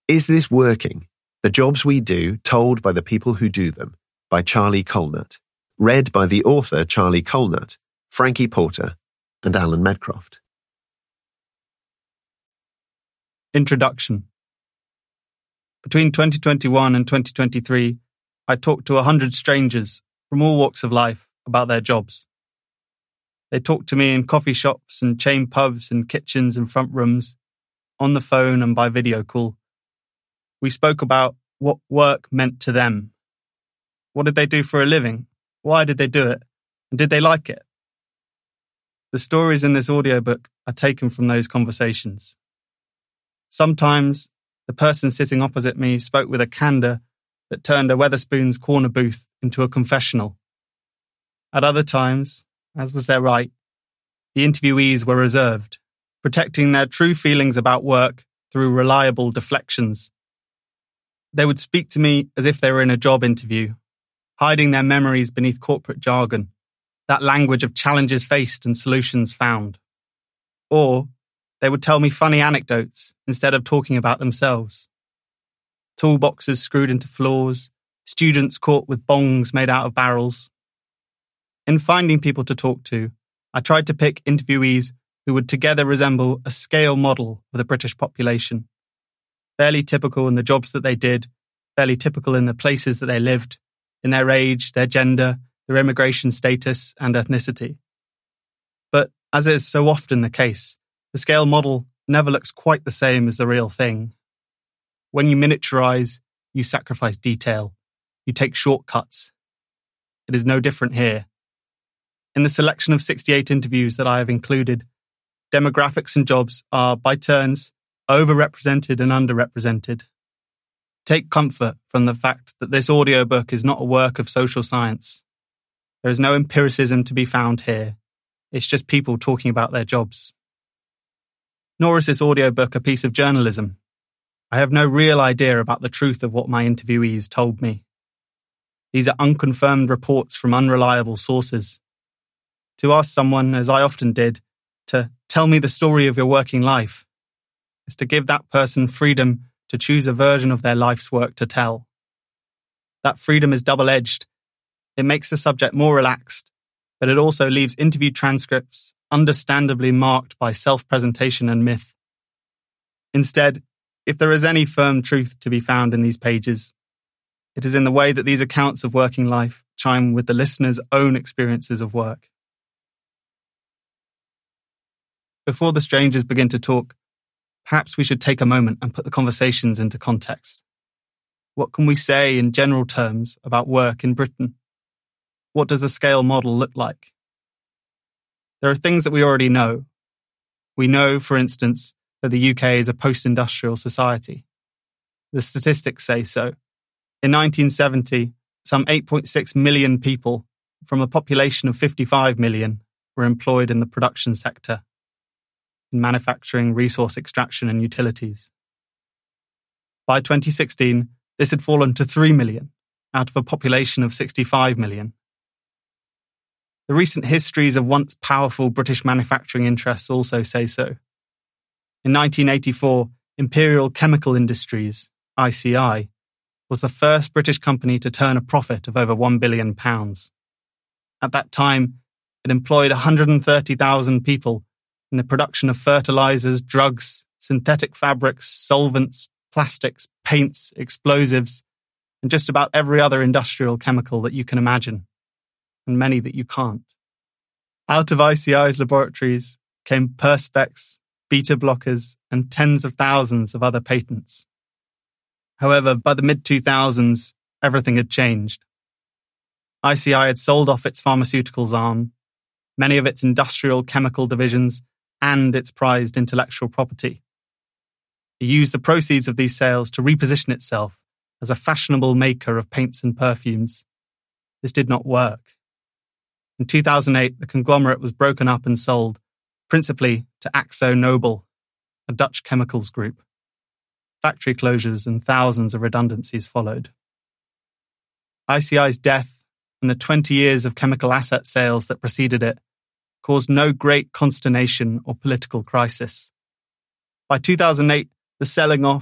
Is This Working? The Jobs We Do, Told by the People Who Do Them, by Charlie Colnut. Read by the author Charlie Colnut, Frankie Porter, and Alan Medcroft. Introduction. Between 2021 and 2023, I talked to 100 strangers from all walks of life about their jobs. They talked to me in coffee shops and chain pubs and kitchens and front rooms, on the phone and by video call. We spoke about what work meant to them. What did they do for a living? Why did they do it? And did they like it? The stories in this audiobook are taken from those conversations. Sometimes the person sitting opposite me spoke with a candour that turned a Wetherspoon's corner booth into a confessional. At other times, as was their right, the interviewees were reserved, protecting their true feelings about work through reliable deflections. They would speak to me as if they were in a job interview, hiding their memories beneath corporate jargon, that language of challenges faced and solutions found. Or they would tell me funny anecdotes instead of talking about themselves. Toolboxes screwed into floors, students caught with bongs made out of barrels. In finding people to talk to, I tried to pick interviewees who would together resemble a scale model of the British population. Fairly typical in the jobs that they did, fairly typical in the places that they lived, in their age, their gender, their immigration status and ethnicity. But as is so often the case, the scale model never looks quite the same as the real thing. When you miniaturize, you sacrifice detail. You take shortcuts. It is no different here. In the selection of 68 interviews that I have included, demographics and jobs are, by turns, overrepresented and underrepresented. Take comfort from the fact that this audiobook is not a work of social science. There is no empiricism to be found here. It's just people talking about their jobs. Nor is this audiobook a piece of journalism. I have no real idea about the truth of what my interviewees told me. These are unconfirmed reports from unreliable sources. To ask someone, as I often did, to tell me the story of your working life is to give that person freedom to choose a version of their life's work to tell. That freedom is double-edged. It makes the subject more relaxed, but it also leaves interview transcripts understandably marked by self-presentation and myth. Instead, if there is any firm truth to be found in these pages, it is in the way that these accounts of working life chime with the listener's own experiences of work. Before the strangers begin to talk, perhaps we should take a moment and put the conversations into context. What can we say in general terms about work in Britain? What does a scale model look like? There are things that we already know. We know, for instance, that the UK is a post-industrial society. The statistics say so. In 1970, some 8.6 million people from a population of 55 million were employed in the production sector, in manufacturing, resource extraction and utilities. By 2016, this had fallen to 3 million, out of a population of 65 million. The recent histories of once powerful British manufacturing interests also say so. In 1984, Imperial Chemical Industries, ICI, was the first British company to turn a profit of over £1 billion. At that time, it employed 130,000 people in the production of fertilizers, drugs, synthetic fabrics, solvents, plastics, paints, explosives, and just about every other industrial chemical that you can imagine, and many that you can't. Out of ICI's laboratories came Perspex, beta blockers, and tens of thousands of other patents. However, by the mid-2000s, everything had changed. ICI had sold off its pharmaceuticals arm, many of its industrial chemical divisions, and its prized intellectual property. It used the proceeds of these sales to reposition itself as a fashionable maker of paints and perfumes. This did not work. In 2008, the conglomerate was broken up and sold, principally to Akzo Nobel, a Dutch chemicals group. Factory closures and thousands of redundancies followed. ICI's death and the 20 years of chemical asset sales that preceded it caused no great consternation or political crisis. By 2008, the selling off